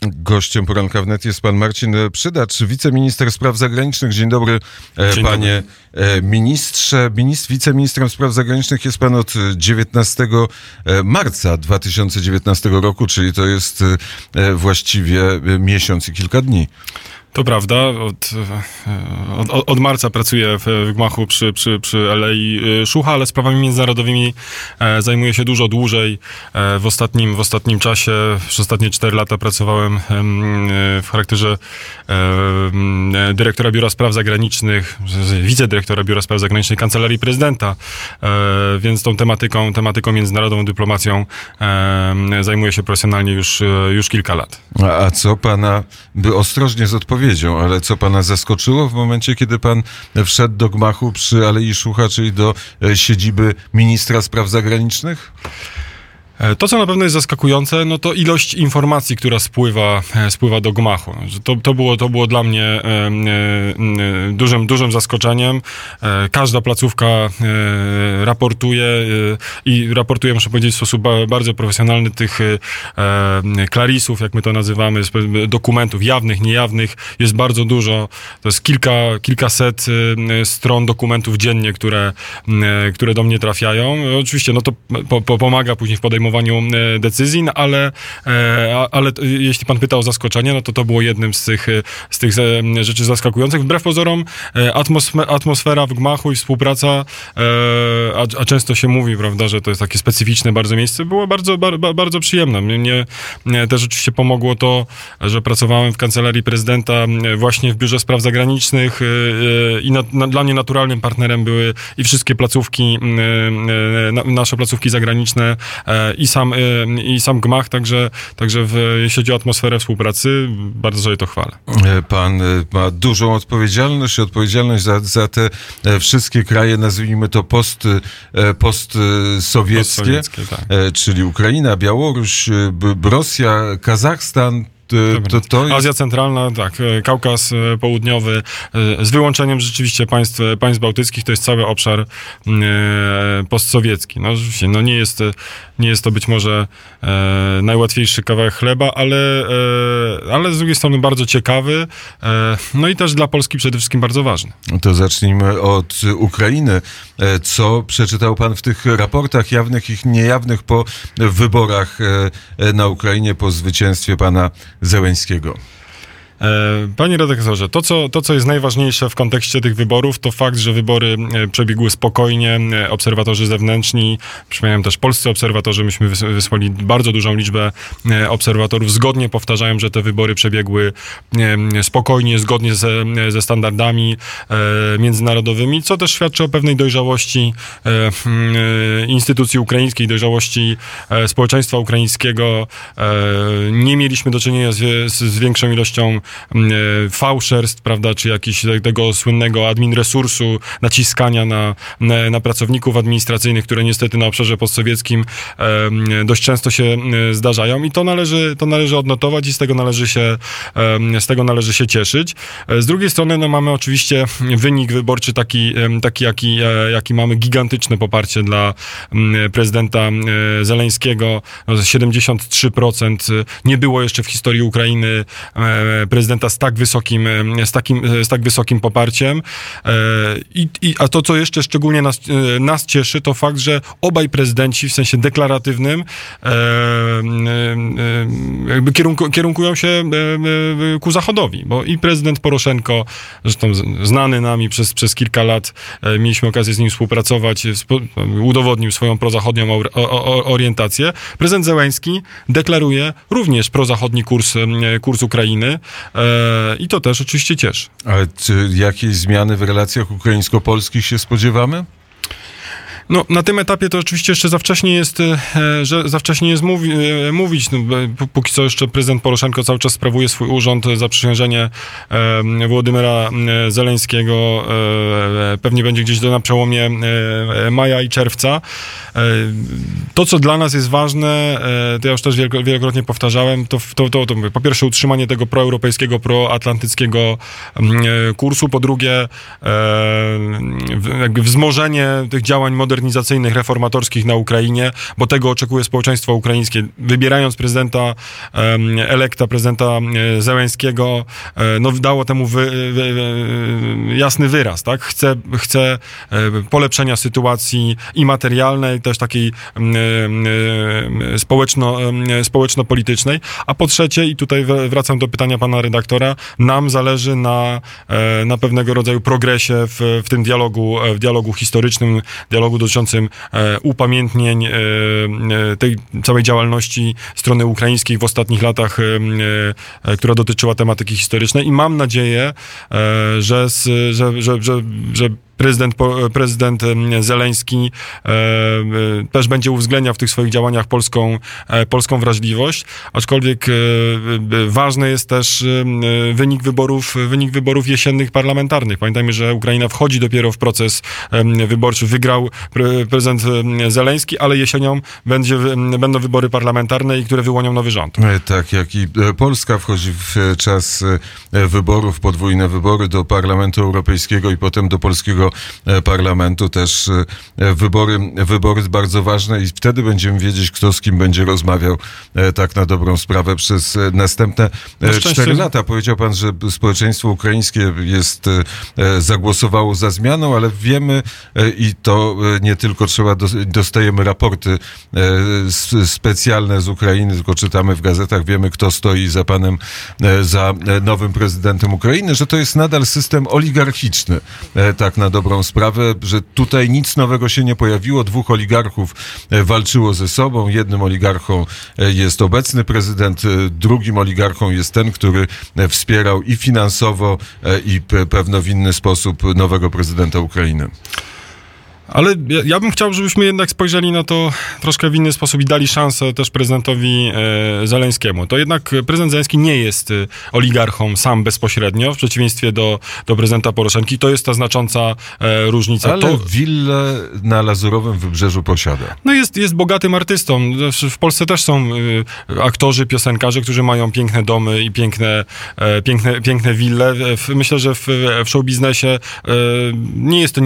Gościem Poranka Wnet jest pan Marcin Przydacz, wiceminister spraw zagranicznych. Dzień dobry, panie ministrze. Wiceministrem spraw zagranicznych jest pan od 19 marca 2019 roku, czyli to jest właściwie miesiąc i kilka dni. To prawda. Od marca pracuję w gmachu przy Alei Szucha, ale sprawami międzynarodowymi zajmuję się dużo dłużej. W ostatnim czasie, przez ostatnie 4 lata pracowałem w charakterze dyrektora Biura Spraw Zagranicznych, wicedyrektora Biura Spraw Zagranicznych Kancelarii Prezydenta, więc tą tematyką międzynarodową, dyplomacją zajmuję się profesjonalnie już kilka lat. A co pana, by ostrożnie z odpowiedzią, ale co pana zaskoczyło w momencie, kiedy pan wszedł do gmachu przy Alei Szucha, czyli do siedziby ministra spraw zagranicznych? To, co na pewno jest zaskakujące, no to ilość informacji, która spływa do gmachu. To było dla mnie dużym zaskoczeniem. Każda placówka raportuje i raportuje, muszę powiedzieć, w sposób bardzo profesjonalny tych klarisów, jak my to nazywamy, dokumentów jawnych, niejawnych. Jest bardzo dużo. To jest kilkaset stron dokumentów dziennie, które do mnie trafiają. Oczywiście, no to pomaga później w podejmowaniu decyzji, no ale jeśli pan pyta o zaskoczenie, no to było jednym z tych rzeczy zaskakujących. Wbrew pozorom atmosfera w gmachu i współpraca, a często się mówi, prawda, że to jest takie specyficzne bardzo miejsce, było bardzo przyjemne. Mnie też oczywiście pomogło to, że pracowałem w Kancelarii Prezydenta właśnie w Biurze Spraw Zagranicznych i dla mnie naturalnym partnerem były i wszystkie placówki, nasze placówki zagraniczne, i sam gmach, także jeśli chodzi o atmosferę współpracy, bardzo sobie to chwalę. Pan ma dużą odpowiedzialność za te wszystkie kraje, nazwijmy to postsowieckie, tak. Czyli Ukraina, Białoruś, Rosja, Kazachstan. Azja Centralna, tak, Kaukaz Południowy, z wyłączeniem rzeczywiście państw bałtyckich, to jest cały obszar postsowiecki. No rzeczywiście, no nie jest to być może najłatwiejszy kawałek chleba, ale z drugiej strony bardzo ciekawy, no i też dla Polski przede wszystkim bardzo ważny. To zacznijmy od Ukrainy. Co przeczytał pan w tych raportach jawnych i niejawnych po wyborach na Ukrainie, po zwycięstwie pana Zełenskiego? Panie redaktorze, to, co jest najważniejsze w kontekście tych wyborów, to fakt, że wybory przebiegły spokojnie. Obserwatorzy zewnętrzni, przypomniałem też polscy obserwatorzy, myśmy wysłali bardzo dużą liczbę obserwatorów, zgodnie powtarzają, że te wybory przebiegły spokojnie, zgodnie ze standardami międzynarodowymi, co też świadczy o pewnej dojrzałości instytucji ukraińskiej, dojrzałości społeczeństwa ukraińskiego. Nie mieliśmy do czynienia z większą ilością fałszerstw, prawda, czy jakiś tego słynnego admin resursu, naciskania na pracowników administracyjnych, które niestety na obszarze postsowieckim dość często się zdarzają i to należy odnotować i z tego należy się cieszyć. Z drugiej strony no, mamy oczywiście wynik wyborczy taki jaki mamy, gigantyczne poparcie dla prezydenta Zeleńskiego, 73%. Nie było jeszcze w historii Ukrainy prezydenta z tak wysokim poparciem. A to, co jeszcze szczególnie nas cieszy, to fakt, że obaj prezydenci w sensie deklaratywnym jakby kierunkują się ku Zachodowi, bo i prezydent Poroszenko, zresztą znany nami przez kilka lat, mieliśmy okazję z nim współpracować, udowodnił swoją prozachodnią orientację. Prezydent Zełenski deklaruje również prozachodni kurs Ukrainy i to też oczywiście cieszy. Ale czy jakieś zmiany w relacjach ukraińsko-polskich się spodziewamy? No, na tym etapie to oczywiście jeszcze za wcześnie jest mówić. No, póki co jeszcze prezydent Poroszenko cały czas sprawuje swój urząd. Zaprzysiężenie Wołodymyra Zeleńskiego pewnie będzie gdzieś na przełomie maja i czerwca. To, co dla nas jest ważne, to ja już też wielokrotnie powtarzałem, to po pierwsze utrzymanie tego proeuropejskiego, proatlantyckiego kursu, po drugie jakby wzmożenie tych działań modelujących modernizacyjnych, reformatorskich na Ukrainie, bo tego oczekuje społeczeństwo ukraińskie. Wybierając prezydenta prezydenta Zełenskiego, no dało temu jasny wyraz, tak? Chce polepszenia sytuacji i materialnej, też takiej społeczno-politycznej, a po trzecie, i tutaj wracam do pytania pana redaktora, nam zależy na pewnego rodzaju progresie w tym dialogu historycznym, dialogu dotyczącym upamiętnień tej całej działalności strony ukraińskiej w ostatnich latach, która dotyczyła tematyki historycznej, i mam nadzieję, że prezydent Zeleński też będzie uwzględniał w tych swoich działaniach polską wrażliwość, aczkolwiek ważny jest też wynik wyborów jesiennych parlamentarnych. Pamiętajmy, że Ukraina wchodzi dopiero w proces wyborczy. Wygrał prezydent Zeleński, ale jesienią będą wybory parlamentarne, które wyłonią nowy rząd. Tak, jak i Polska wchodzi w czas wyborów, podwójne wybory do Parlamentu Europejskiego i potem do polskiego parlamentu, też wybory bardzo ważne, i wtedy będziemy wiedzieć, kto z kim będzie rozmawiał tak na dobrą sprawę przez następne 4 lata. Powiedział pan, że społeczeństwo ukraińskie zagłosowało za zmianą, ale wiemy, i to nie tylko dostajemy raporty specjalne z Ukrainy, tylko czytamy w gazetach, wiemy, kto stoi za nowym prezydentem Ukrainy, że to jest nadal system oligarchiczny, tak na dobrą sprawę, że tutaj nic nowego się nie pojawiło. 2 oligarchów walczyło ze sobą. Jednym oligarchą jest obecny prezydent, drugim oligarchą jest ten, który wspierał i finansowo, i pewno w inny sposób nowego prezydenta Ukrainy. Ale ja bym chciał, żebyśmy jednak spojrzeli na to troszkę w inny sposób i dali szansę też prezydentowi Zeleńskiemu. To jednak prezydent Zeleński nie jest oligarchą sam bezpośrednio, w przeciwieństwie do prezydenta Poroszenki. To jest ta znacząca różnica. Ale willę na Lazurowym Wybrzeżu posiada. No jest bogatym artystą. W Polsce też są aktorzy, piosenkarze, którzy mają piękne domy i piękne wille. Myślę, że w showbiznesie nie jest to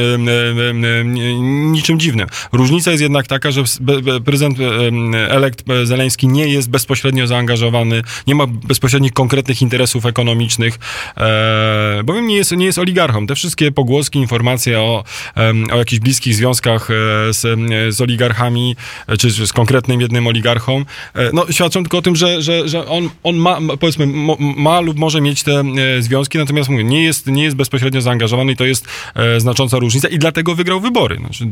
niczym dziwnym. Różnica jest jednak taka, że prezydent Zeleński nie jest bezpośrednio zaangażowany, nie ma bezpośrednich konkretnych interesów ekonomicznych, bowiem nie jest oligarchą. Te wszystkie pogłoski, informacje o jakichś bliskich związkach z oligarchami, czy z konkretnym jednym oligarchą, no, świadczą tylko o tym, że on ma lub może mieć te związki, natomiast mówię, nie jest bezpośrednio zaangażowany, i to jest znacząca różnica, i dlatego wygrał wybory. Znaczy,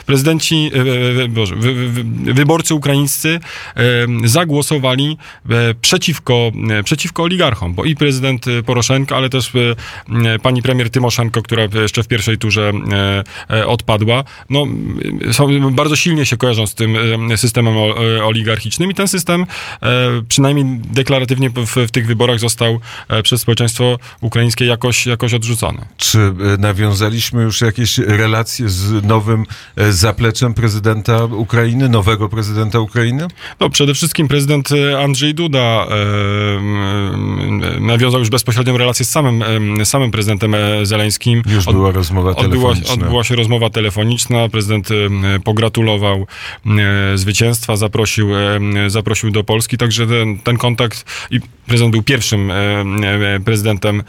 wyborcy ukraińscy zagłosowali przeciwko oligarchom, bo i prezydent Poroszenko, ale też pani premier Tymoszenko, która jeszcze w pierwszej turze odpadła, no, bardzo silnie się kojarzą z tym systemem oligarchicznym, i ten system przynajmniej deklaratywnie w tych wyborach został przez społeczeństwo ukraińskie jakoś odrzucony. Czy nawiązaliśmy już jakieś relacje z nowym zapleczem prezydenta Ukrainy, nowego prezydenta Ukrainy? No, przede wszystkim prezydent Andrzej Duda nawiązał już bezpośrednią relację z samym prezydentem Zeleńskim. Już była rozmowa telefoniczna. Odbyła się rozmowa telefoniczna. Prezydent pogratulował zwycięstwa, zaprosił do Polski, także ten kontakt, i prezydent był pierwszym prezydentem,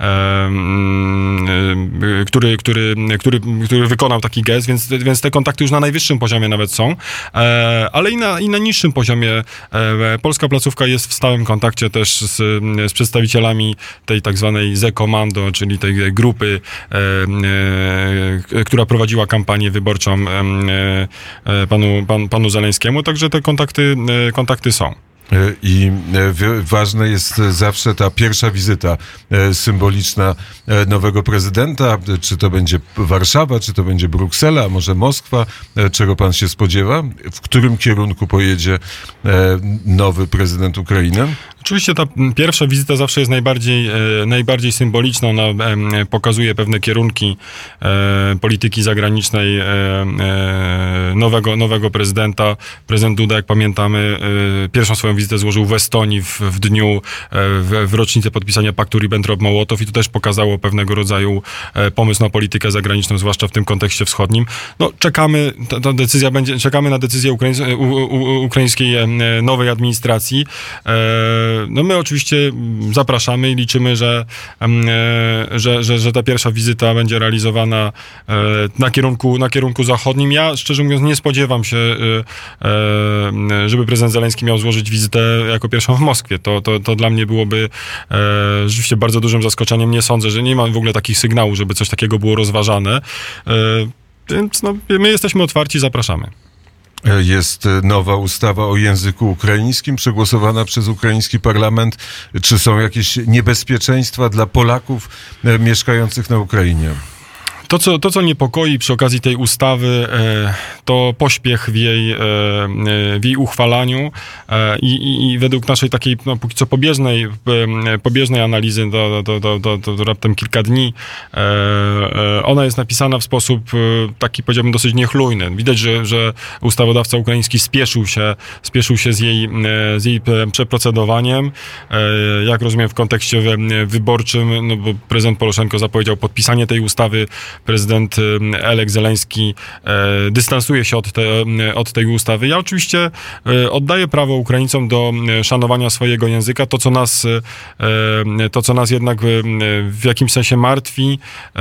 który wykonał taki gest, więc te kontakty już na najwyższym poziomie nawet są, ale i na niższym poziomie polska placówka jest w stałym kontakcie też z przedstawicielami tej tak zwanej Ze-Komando, czyli tej grupy, która prowadziła kampanię wyborczą panu Zeleńskiemu, także te kontakty są. I ważna jest zawsze ta pierwsza wizyta symboliczna nowego prezydenta. Czy to będzie Warszawa, czy to będzie Bruksela, a może Moskwa? Czego pan się spodziewa? W którym kierunku pojedzie nowy prezydent Ukrainy? Oczywiście ta pierwsza wizyta zawsze jest najbardziej symboliczna. Ona pokazuje pewne kierunki polityki zagranicznej nowego prezydenta. Prezydent Duda, jak pamiętamy, pierwszą swoją wizytę złożył w Estonii w rocznicę podpisania paktu Ribbentrop-Mołotow i to też pokazało pewnego rodzaju pomysł na politykę zagraniczną, zwłaszcza w tym kontekście wschodnim. No, czekamy na decyzję ukraińskiej nowej administracji. No my oczywiście zapraszamy i liczymy, że ta pierwsza wizyta będzie realizowana na kierunku zachodnim. Ja, szczerze mówiąc, nie spodziewam się, żeby prezydent Zełenski miał złożyć wizytę jako pierwszą w Moskwie. To dla mnie byłoby rzeczywiście bardzo dużym zaskoczeniem. Nie sądzę, że nie ma w ogóle takich sygnałów, żeby coś takiego było rozważane. Więc no, my jesteśmy otwarci, zapraszamy. Jest nowa ustawa o języku ukraińskim przegłosowana przez ukraiński parlament. Czy są jakieś niebezpieczeństwa dla Polaków mieszkających na Ukrainie? To, co niepokoi przy okazji tej ustawy, to pośpiech w jej uchwalaniu i według naszej takiej, no, póki co pobieżnej analizy, to raptem kilka dni, ona jest napisana w sposób taki, powiedziałbym, dosyć niechlujny. Widać, że ustawodawca ukraiński spieszył się z jej przeprocedowaniem. Jak rozumiem, w kontekście wyborczym, no bo prezydent Poroszenko zapowiedział podpisanie tej ustawy. Prezydent Elek Zełenski dystansuje się od tej ustawy. Ja oczywiście oddaję prawo Ukraińcom do szanowania swojego języka. To, co nas jednak w jakimś sensie martwi,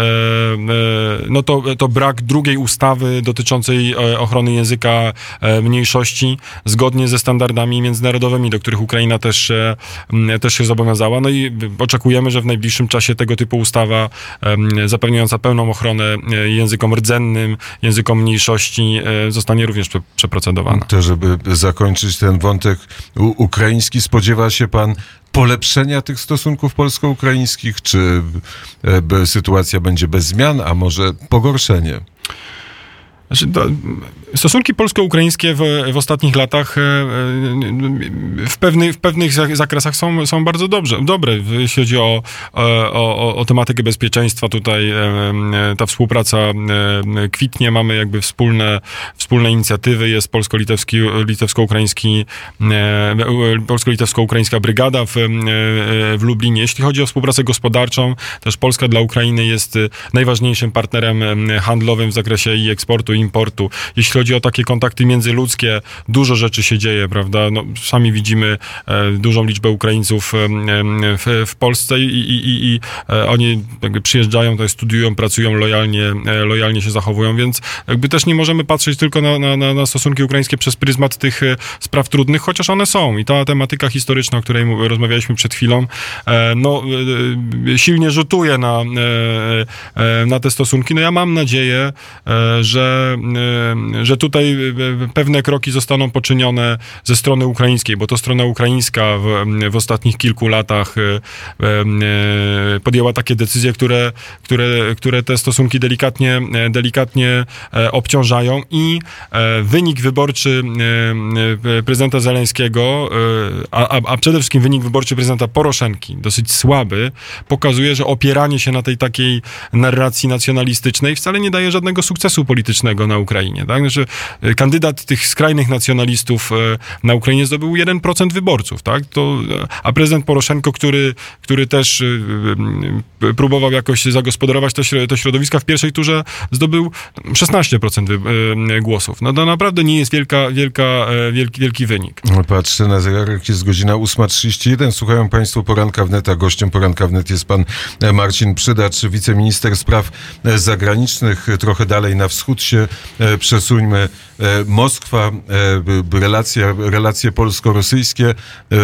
no to brak drugiej ustawy dotyczącej ochrony języka mniejszości zgodnie ze standardami międzynarodowymi, do których Ukraina też się zobowiązała. No i oczekujemy, że w najbliższym czasie tego typu ustawa zapewniająca pełną ochronę językom rdzennym, językom mniejszości zostanie również przeprocedowana. To, żeby zakończyć ten wątek ukraiński, spodziewa się pan polepszenia tych stosunków polsko-ukraińskich, czy sytuacja będzie bez zmian, a może pogorszenie? Stosunki polsko-ukraińskie w ostatnich latach w pewnych zakresach są bardzo dobre. Jeśli chodzi o tematykę bezpieczeństwa, tutaj ta współpraca kwitnie, mamy jakby wspólne inicjatywy, jest polsko-litewsko-ukraińska brygada w Lublinie. Jeśli chodzi o współpracę gospodarczą, też Polska dla Ukrainy jest najważniejszym partnerem handlowym w zakresie i eksportu, i importu. Jeśli chodzi o takie kontakty międzyludzkie, dużo rzeczy się dzieje, prawda? No, sami widzimy dużą liczbę Ukraińców w Polsce i oni jakby przyjeżdżają, tutaj studiują, pracują, lojalnie się zachowują, więc jakby też nie możemy patrzeć tylko na stosunki ukraińskie przez pryzmat tych spraw trudnych, chociaż one są. I ta tematyka historyczna, o której rozmawialiśmy przed chwilą, no, silnie rzutuje na te stosunki. No ja mam nadzieję, że tutaj pewne kroki zostaną poczynione ze strony ukraińskiej, bo to strona ukraińska w ostatnich kilku latach podjęła takie decyzje, które te stosunki delikatnie obciążają i wynik wyborczy prezydenta Zełenskiego, a przede wszystkim wynik wyborczy prezydenta Poroszenki, dosyć słaby, pokazuje, że opieranie się na tej takiej narracji nacjonalistycznej wcale nie daje żadnego sukcesu politycznego na Ukrainie. Tak? Znaczy, kandydat tych skrajnych nacjonalistów na Ukrainie zdobył 1% wyborców. Tak? A prezydent Poroszenko, który też próbował jakoś zagospodarować te środowiska, w pierwszej turze zdobył 16% głosów. No to naprawdę nie jest wielki wynik. Patrzę na zegarek, jest godzina 8:31. Słuchają państwo Poranka Wnet, a gościem Poranka Wnet jest pan Marcin Przydacz, wiceminister spraw zagranicznych. Trochę dalej na wschód się przesuńmy. Moskwa, relacje polsko-rosyjskie.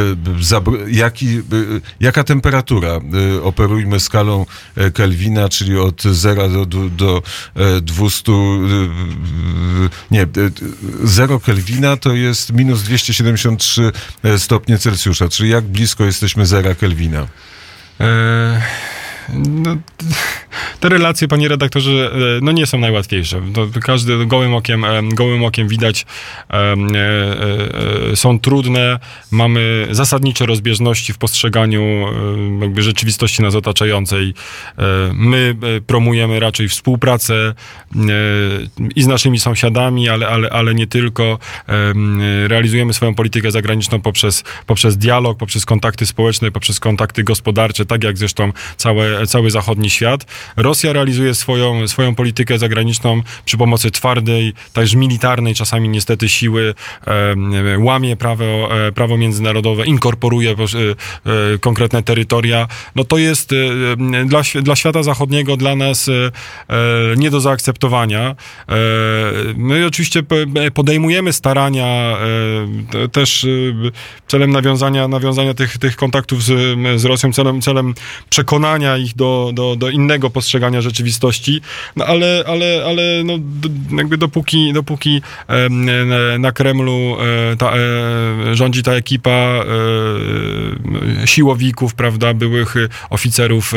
Jaka temperatura? Operujmy skalą Kelwina, czyli od 0 do 200. Nie, 0 Kelwina to jest minus 273 stopnie Celsjusza. Czyli jak blisko jesteśmy 0 Kelwina? No, Te relacje, panie redaktorze, no nie są najłatwiejsze. To każdy gołym okiem widać, są trudne. Mamy zasadnicze rozbieżności w postrzeganiu jakby rzeczywistości nas otaczającej. My promujemy raczej współpracę i z naszymi sąsiadami, ale nie tylko. Realizujemy swoją politykę zagraniczną poprzez dialog, poprzez kontakty społeczne, poprzez kontakty gospodarcze, tak jak zresztą cały zachodni świat. Rosja realizuje swoją politykę zagraniczną przy pomocy twardej, także militarnej, czasami niestety siły, łamie prawo międzynarodowe, inkorporuje konkretne terytoria. No to jest dla świata zachodniego, dla nas nie do zaakceptowania. My oczywiście podejmujemy starania też celem nawiązania tych kontaktów z Rosją, celem przekonania ich do innego postrzegania rzeczywistości, no ale no, jakby dopóki na Kremlu rządzi ta ekipa siłowików, prawda, byłych oficerów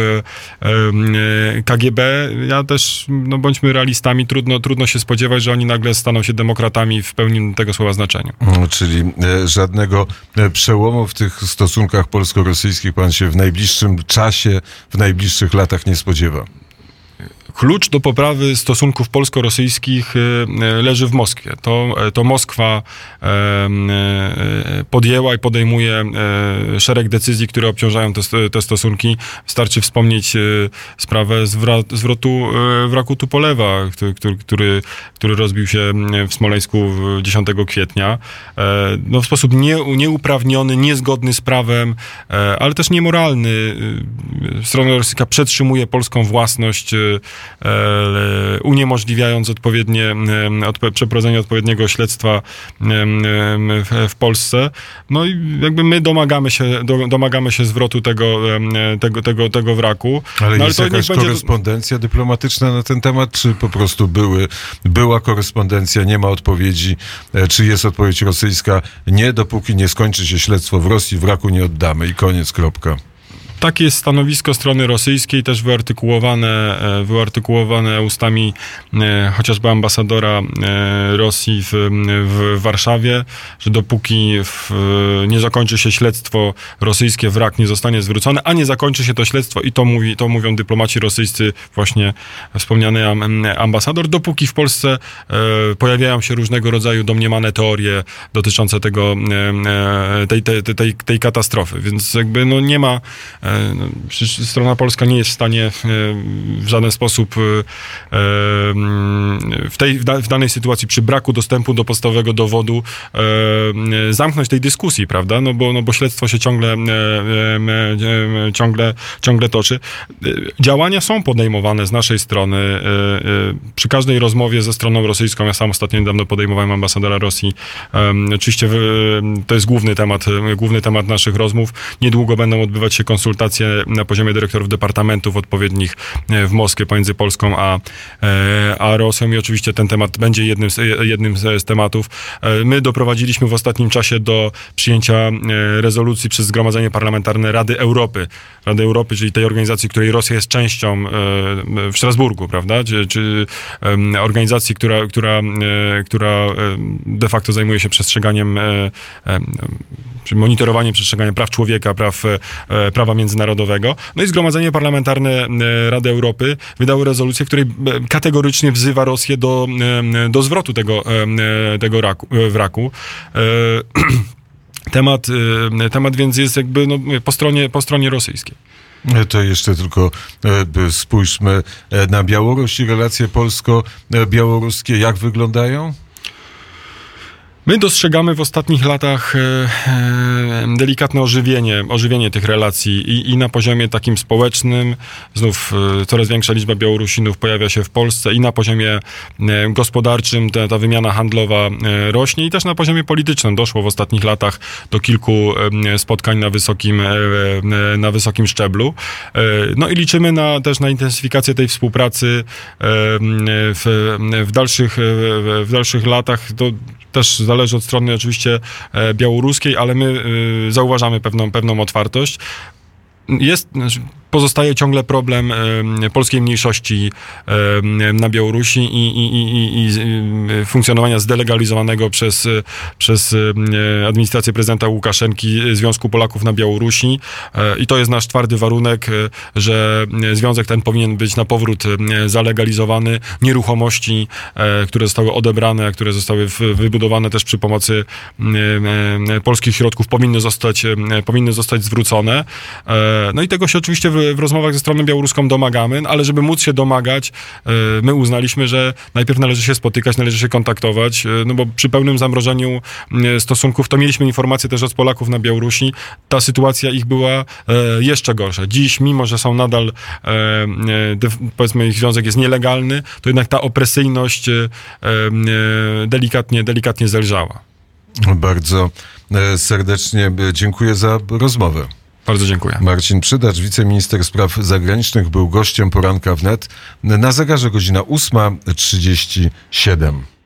KGB, ja też, no bądźmy realistami, trudno się spodziewać, że oni nagle staną się demokratami w pełnym tego słowa znaczeniu. Czyli żadnego przełomu w tych stosunkach polsko-rosyjskich pan się w najbliższym czasie, w najbliższych latach nie spodziewa? Klucz do poprawy stosunków polsko-rosyjskich leży w Moskwie. To Moskwa podjęła i podejmuje szereg decyzji, które obciążają te stosunki. Wystarczy wspomnieć sprawę zwrotu wraku Tupolewa, który rozbił się w Smoleńsku 10 kwietnia. No, w sposób nieuprawniony, niezgodny z prawem, ale też niemoralny. Strona rosyjska przetrzymuje polską własność, uniemożliwiając przeprowadzenie odpowiedniego śledztwa w Polsce. No i jakby my domagamy się zwrotu tego wraku. Ale no, jest jakaś korespondencja dyplomatyczna na ten temat, czy po prostu była korespondencja, nie ma odpowiedzi, czy jest odpowiedź rosyjska, nie, dopóki nie skończy się śledztwo w Rosji, wraku nie oddamy i koniec, kropka. Takie jest stanowisko strony rosyjskiej, też wyartykułowane ustami chociażby ambasadora Rosji w Warszawie, że dopóki nie zakończy się śledztwo rosyjskie, wrak nie zostanie zwrócony, a nie zakończy się to śledztwo, i to mówią dyplomaci rosyjscy, właśnie wspomniany ambasador, dopóki w Polsce pojawiają się różnego rodzaju domniemane teorie dotyczące tej katastrofy. Więc jakby no nie ma... Strona polska nie jest w stanie w żaden sposób w danej sytuacji przy braku dostępu do podstawowego dowodu zamknąć tej dyskusji, prawda? No bo śledztwo się ciągle toczy. Działania są podejmowane z naszej strony. Przy każdej rozmowie ze stroną rosyjską, ja sam ostatnio niedawno podejmowałem ambasadora Rosji. Oczywiście to jest główny temat naszych rozmów. Niedługo będą odbywać się konsultacje na poziomie dyrektorów departamentów odpowiednich w Moskwie pomiędzy Polską a Rosją, i oczywiście ten temat będzie jednym z tematów. My doprowadziliśmy w ostatnim czasie do przyjęcia rezolucji przez Zgromadzenie Parlamentarne Rady Europy, czyli tej organizacji, której Rosja jest częścią w Strasburgu, prawda? Czy organizacji, która de facto zajmuje się przestrzeganiem czy monitorowaniem przestrzegania praw człowieka, prawa międzynarodowego. No i Zgromadzenie Parlamentarne Rady Europy wydało rezolucję, w której kategorycznie wzywa Rosję do zwrotu tego wraku. Temat więc jest jakby po stronie rosyjskiej. To jeszcze tylko spójrzmy na Białoruś i relacje polsko-białoruskie. Jak wyglądają? My dostrzegamy w ostatnich latach delikatne ożywienie tych relacji i na poziomie takim społecznym, znów coraz większa liczba Białorusinów pojawia się w Polsce, i na poziomie gospodarczym ta wymiana handlowa rośnie, i też na poziomie politycznym doszło w ostatnich latach do kilku spotkań na wysokim szczeblu. No i liczymy też na intensyfikację tej współpracy w dalszych latach. To też zależy od strony oczywiście białoruskiej, ale my zauważamy pewną otwartość. pozostaje ciągle problem polskiej mniejszości na Białorusi i funkcjonowania zdelegalizowanego przez administrację prezydenta Łukaszenki Związku Polaków na Białorusi. I to jest nasz twardy warunek, że związek ten powinien być na powrót zalegalizowany. Nieruchomości, które zostały odebrane, które zostały wybudowane też przy pomocy polskich środków, powinny zostać zwrócone. No i tego się oczywiście w rozmowach ze stroną białoruską domagamy, ale żeby móc się domagać, my uznaliśmy, że najpierw należy się spotykać, należy się kontaktować, no bo przy pełnym zamrożeniu stosunków, to mieliśmy informacje też od Polaków na Białorusi, ta sytuacja ich była jeszcze gorsza. Dziś, mimo że są nadal, powiedzmy, ich związek jest nielegalny, to jednak ta opresyjność delikatnie zelżała. Bardzo serdecznie dziękuję za rozmowę. Bardzo dziękuję. Marcin Przydacz, wiceminister spraw zagranicznych, był gościem Poranka Wnet. Na zegarze godzina 8:37.